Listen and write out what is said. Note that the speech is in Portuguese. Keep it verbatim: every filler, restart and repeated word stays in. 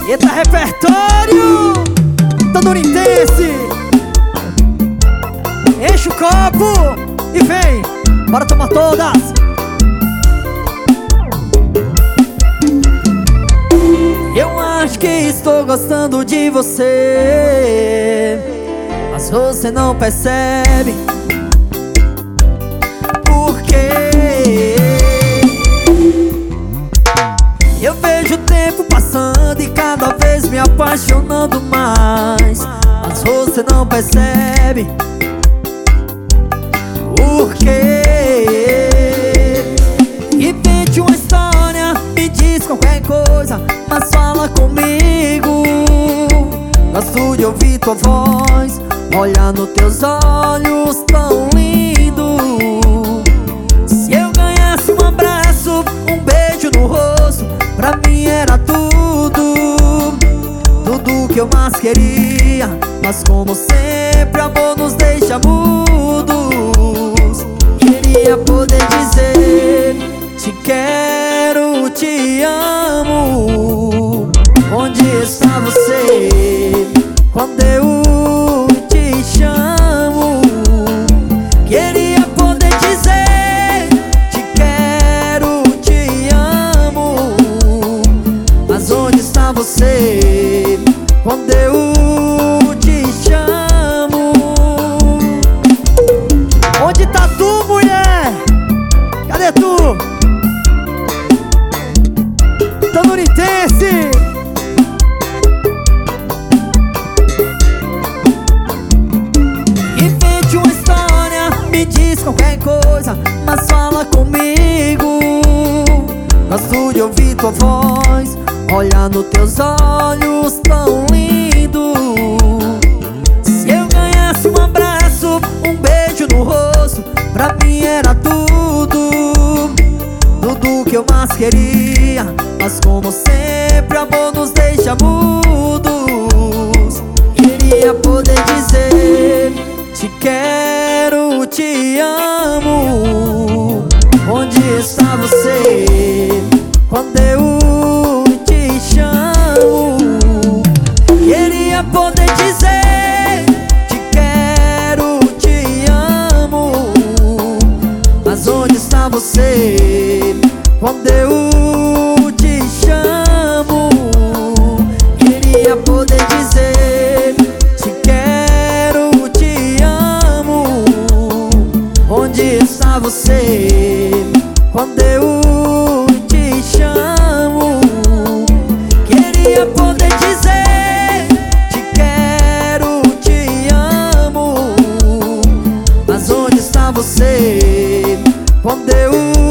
Eita repertório Tandurindense. Enche o copo e vem, bora tomar todas. Eu acho que estou gostando de você, mas você não percebe. Por quê? Eu vejo o tempo passando e cada vez me apaixonando mais, mas você não percebe. Por quê? Invente uma história, me diz qualquer coisa, mas fala comigo. Gosto de ouvir tua voz, olhar nos teus olhos tão lindo. Se eu ganhasse um abraço, um beijo no rosto, pra mim era tudo, tudo que eu mais queria. Mas como sempre, amor nos deixa mudos. Queria poder dizer te quero, te amo. Onde está você quando eu te chamo? Queria poder dizer te quero, te amo. Mas onde está você quando eu te chamo? Onde tá tu, mulher? Cadê tu? Tandurindense. Invente uma história, me diz qualquer coisa, mas fala comigo. Gosto de ouvir tua voz, olhar nos teus olhos tão lindo. Se eu ganhasse um abraço, um beijo no rosto, pra mim era tudo, tudo que eu mais queria. Mas como sempre, amor nos deixa mudos. Queria poder dizer te quero, te amo. Onde está você quando eu te chamo? Queria poder dizer te quero, te amo. Mas onde está você quando eu te chamo? Queria poder dizer te quero, te amo. Onde está você quando eu te chamo? Queria poder dizer te quero, te amo. Mas onde está você quando eu